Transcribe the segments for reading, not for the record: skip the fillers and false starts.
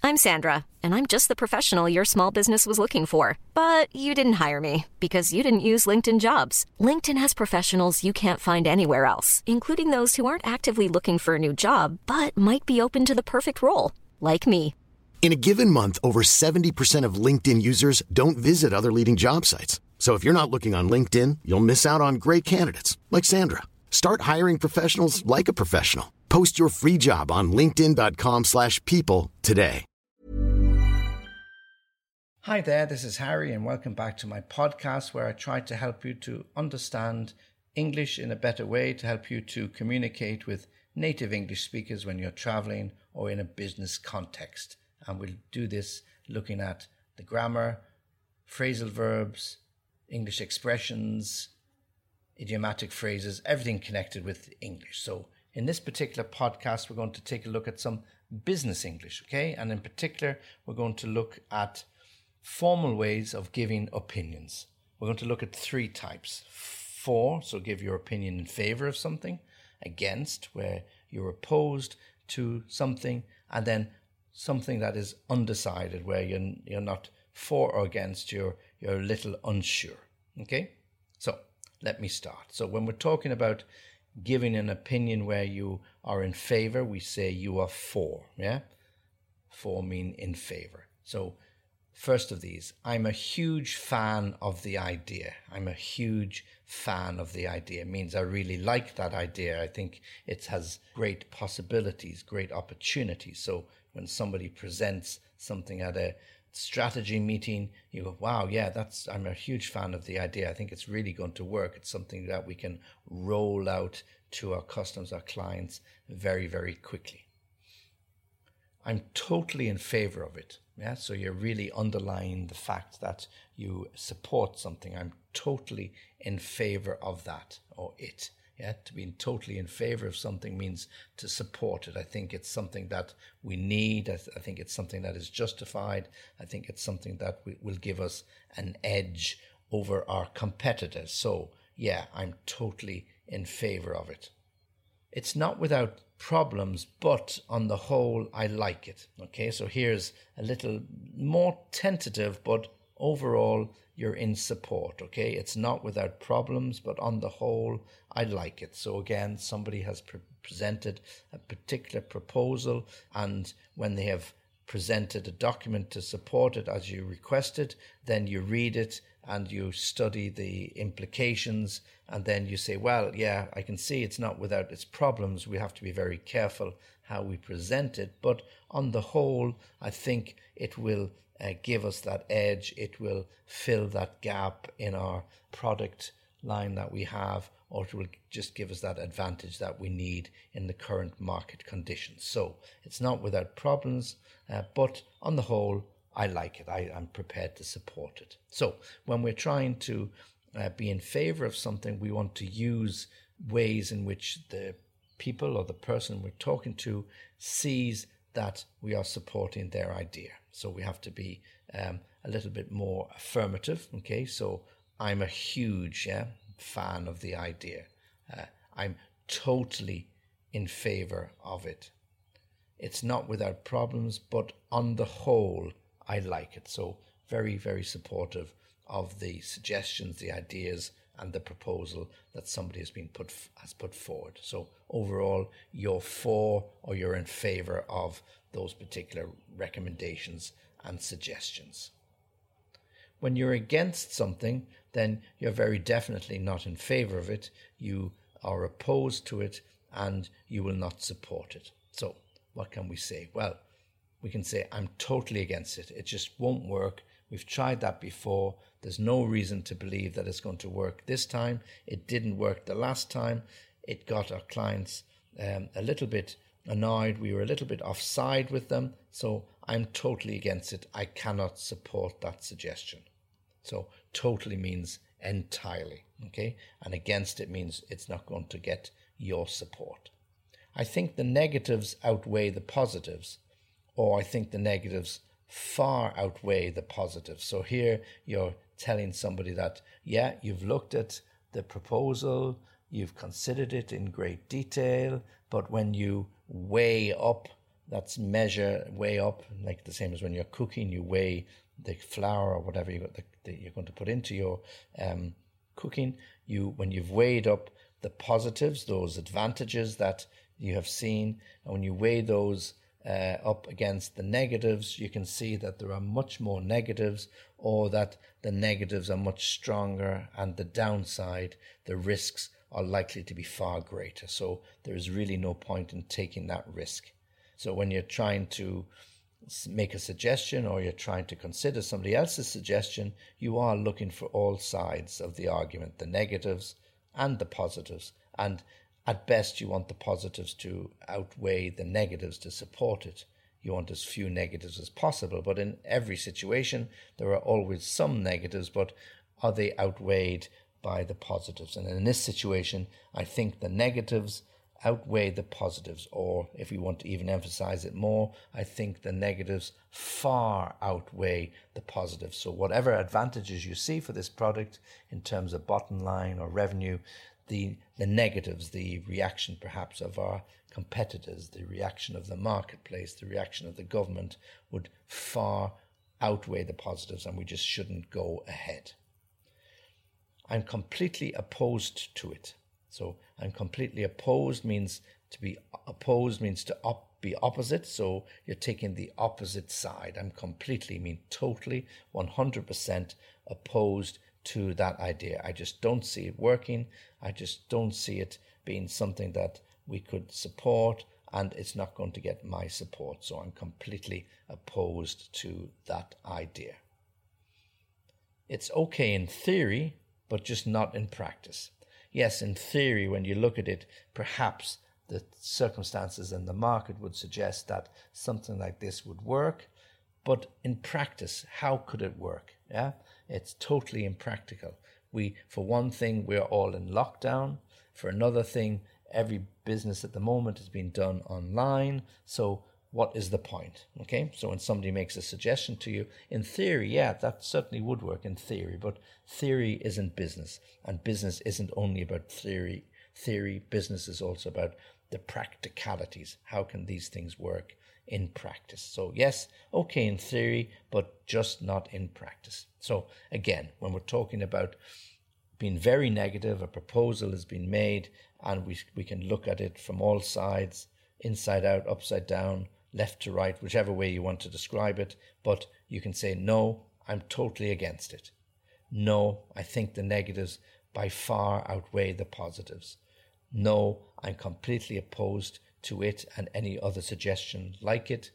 I'm Sandra, and I'm just the professional your small business was looking for. But you didn't hire me because you didn't use LinkedIn Jobs. LinkedIn has professionals you can't find anywhere else, including those who aren't actively looking for a new job, but might be open to the perfect role, like me. In a given month, over 70% of LinkedIn users don't visit other leading job sites. So if you're not looking on LinkedIn, you'll miss out on great candidates like Sandra. Start hiring professionals like a professional. Post your free job on linkedin.com/people today. Hi there, this is Harry and welcome back to my podcast where I try to help you to understand English in a better way, to help you to communicate with native English speakers when you're traveling or in a business context. And we'll do this looking at the grammar, phrasal verbs, English expressions, idiomatic phrases, everything connected with English. So in this particular podcast, we're going to take a look at some business English, okay? And in particular, we're going to look at formal ways of giving opinions. We're going to look at three types. For, so give your opinion in favor of something. Against, where you're opposed to something. And then something that is undecided, where you're not for or against, you're a little unsure, okay? So let me start. So when we're talking about giving an opinion where you are in favor, we say you are for, yeah? For mean in favor. So first of these, I'm a huge fan of the idea. I'm a huge fan of the idea. It means I really like that idea. I think it has great possibilities, great opportunities. So when somebody presents something at a strategy meeting, you go, wow, yeah, I'm a huge fan of the idea. I think it's really going to work. It's something that we can roll out to our customers, our clients very, very quickly. I'm totally in favor of it. Yeah, so you're really underlying the fact that you support something. I'm totally in favor of that or it. Yeah, to be totally in favor of something means to support it. I think it's something that we need. I think it's something that is justified. I think it's something that will give us an edge over our competitors. So yeah, I'm totally in favor of it. It's not without problems, but on the whole, I like it. Okay, so here's a little more tentative, but overall, you're in support. Okay, it's not without problems, but on the whole, I like it. So again, somebody has presented a particular proposal, and when they have presented a document to support it as you requested, then you read it and you study the implications, and then you say, well, yeah, I can see it's not without its problems. We have to be very careful how we present it. But on the whole, I think it will give us that edge. It will fill that gap in our product line that we have, or it will just give us that advantage that we need in the current market conditions. So it's not without problems, but on the whole, I like it. I'm prepared to support it. So when we're trying to be in favor of something, we want to use ways in which the people or the person we're talking to sees that we are supporting their idea. So we have to be a little bit more affirmative. Okay, so I'm a huge fan of the idea. I'm totally in favor of it. It's not without problems, but on the whole, I like it. So very, very supportive of the suggestions, the ideas, and the proposal that somebody has put forward. So overall, you're for or you're in favor of those particular recommendations and suggestions. When you're against something, then you're very definitely not in favor of it. You are opposed to it and you will not support it. So what can we say? Well, we can say, I'm totally against it. It just won't work. We've tried that before. There's no reason to believe that it's going to work this time. It didn't work the last time. It got our clients a little bit annoyed. We were a little bit offside with them. So I'm totally against it. I cannot support that suggestion. So totally means entirely, okay? And against it means it's not going to get your support. I think the negatives outweigh the positives, or I think the negatives far outweigh the positives. So here you're telling somebody that, yeah, you've looked at the proposal, you've considered it in great detail, but when you weigh up that's measure, weigh up, like the same as when you're cooking, you weigh the flour or whatever you're going to put into your cooking. When you've weighed up the positives, those advantages that you have seen, and when you weigh those up against the negatives, you can see that there are much more negatives, or that the negatives are much stronger, and the downside, the risks, are likely to be far greater. So there is really no point in taking that risk. So when you're trying to make a suggestion, or you're trying to consider somebody else's suggestion, you are looking for all sides of the argument, the negatives and the positives. And at best, you want the positives to outweigh the negatives to support it. You want as few negatives as possible, but in every situation, there are always some negatives, but are they outweighed by the positives? And in this situation, I think the negatives outweigh the positives, or if we want to even emphasize it more, I think the negatives far outweigh the positives. So whatever advantages you see for this product in terms of bottom line or revenue, the negatives, the reaction perhaps of our competitors, the reaction of the marketplace, the reaction of the government would far outweigh the positives, and we just shouldn't go ahead. I'm completely opposed to it. So I'm completely opposed means to be opposed means to be opposite. So you're taking the opposite side. I'm completely, totally, 100% opposed to that idea. I just don't see it working. I just don't see it being something that we could support, and it's not going to get my support. So I'm completely opposed to that idea. It's okay in theory, but just not in practice. Yes, in theory, when you look at it, perhaps the circumstances in the market would suggest that something like this would work. But in practice, how could it work? Yeah, it's totally impractical. For one thing, we're all in lockdown. For another thing, every business at the moment is being done online. So what is the point? Okay, so when somebody makes a suggestion to you, in theory, yeah, that certainly would work in theory, but theory isn't business, and business isn't only about theory. Business is also about the practicalities. How can these things work in practice? So yes, okay in theory, but just not in practice. So again, when we're talking about being very negative, a proposal has been made, and we can look at it from all sides, inside out, upside down, left to right, whichever way you want to describe it, but you can say, no, I'm totally against it. No, I think the negatives by far outweigh the positives. No, I'm completely opposed to it and any other suggestion like it.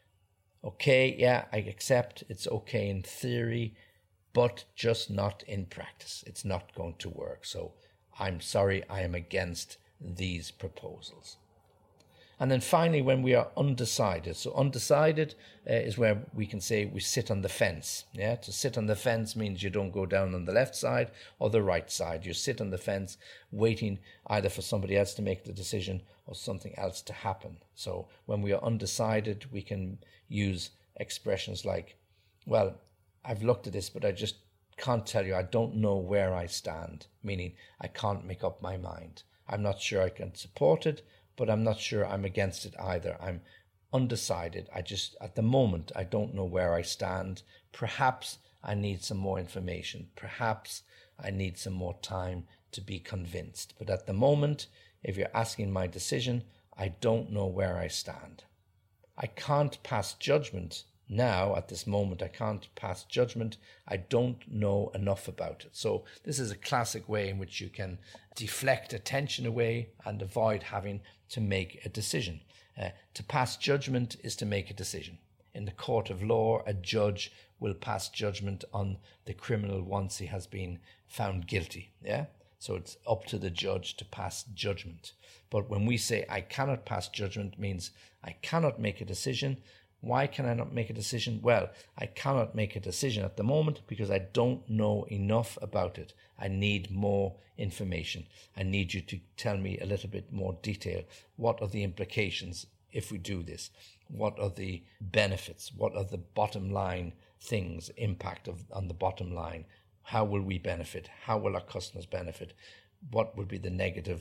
Okay, yeah, I accept it's okay in theory, but just not in practice. It's not going to work. So I'm sorry, I am against these proposals. And then finally, when we are undecided. So undecided is where we can say we sit on the fence. Yeah, to sit on the fence means you don't go down on the left side or the right side. You sit on the fence waiting either for somebody else to make the decision or something else to happen. So when we are undecided, we can use expressions like, well, I've looked at this, but I just can't tell you. I don't know where I stand, meaning I can't make up my mind. I'm not sure I can support it, but I'm not sure I'm against it either. I'm undecided. At the moment, I don't know where I stand. Perhaps I need some more information. Perhaps I need some more time to be convinced. But at the moment, if you're asking my decision, I don't know where I stand. I can't pass judgment now. At this moment, I can't pass judgment. I don't know enough about it. So this is a classic way in which you can deflect attention away and avoid having to make a decision. To pass judgment is to make a decision. In the court of law, a judge will pass judgment on the criminal once he has been found guilty. Yeah? So it's up to the judge to pass judgment. But when we say I cannot pass judgment, means I cannot make a decision. Why can I not make a decision? Well, I cannot make a decision at the moment because I don't know enough about it. I need more information. I need you to tell me a little bit more detail. What are the implications if we do this? What are the benefits? What are the bottom line things, impact on the bottom line? How will we benefit? How will our customers benefit? What would be the negative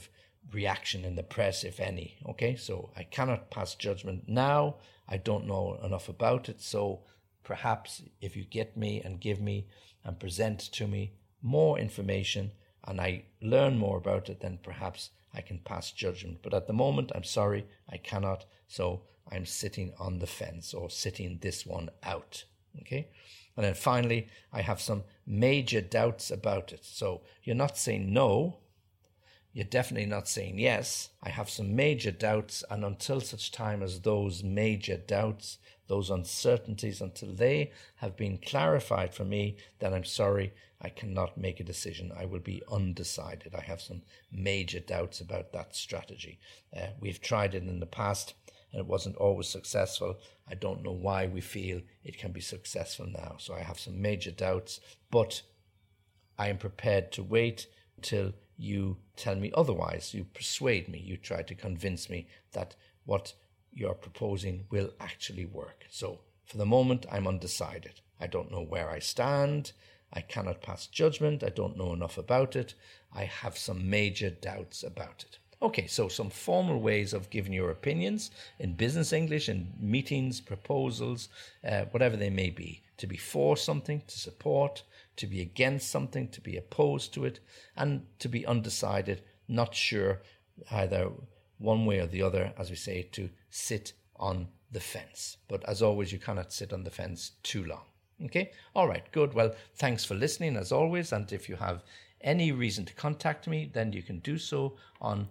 reaction in the press, if any. Okay, so I cannot pass judgment now. I don't know enough about it. So perhaps if you get me and give me and present to me more information and I learn more about it, then perhaps I can pass judgment. But at the moment, I'm sorry, I cannot. So I'm sitting on the fence, or sitting this one out. Okay. And then finally, I have some major doubts about it. So you're not saying no. You're definitely not saying yes. I have some major doubts, and until such time as those major doubts, those uncertainties, until they have been clarified for me, then I'm sorry, I cannot make a decision. I will be undecided. I have some major doubts about that strategy. We've tried it in the past, and it wasn't always successful. I don't know why we feel it can be successful now. So I have some major doubts, but I am prepared to wait until you tell me otherwise. You persuade me. You try to convince me that what you're proposing will actually work. So for the moment, I'm undecided. I don't know where I stand. I cannot pass judgment. I don't know enough about it. I have some major doubts about it. Okay, so some formal ways of giving your opinions in business English, in meetings, proposals, whatever they may be. To be for something, to support, to be against something, to be opposed to it, and to be undecided, not sure, either one way or the other, as we say, to sit on the fence. But as always, you cannot sit on the fence too long. Okay? All right, good. Well, thanks for listening as always. And if you have any reason to contact me, then you can do so on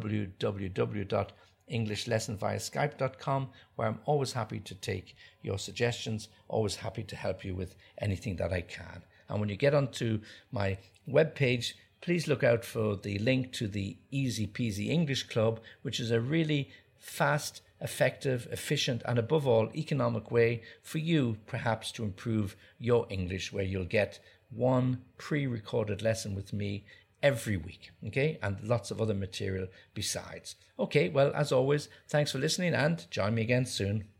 www.englishlessonviaskype.com, where I'm always happy to take your suggestions, always happy to help you with anything that I can. And when you get onto my webpage, please look out for the link to the Easy Peasy English Club, which is a really fast, effective, efficient, and above all, economic way for you perhaps to improve your English, where you'll get one pre-recorded lesson with me every week, okay, and lots of other material besides. Okay, well, as always, thanks for listening, and join me again soon.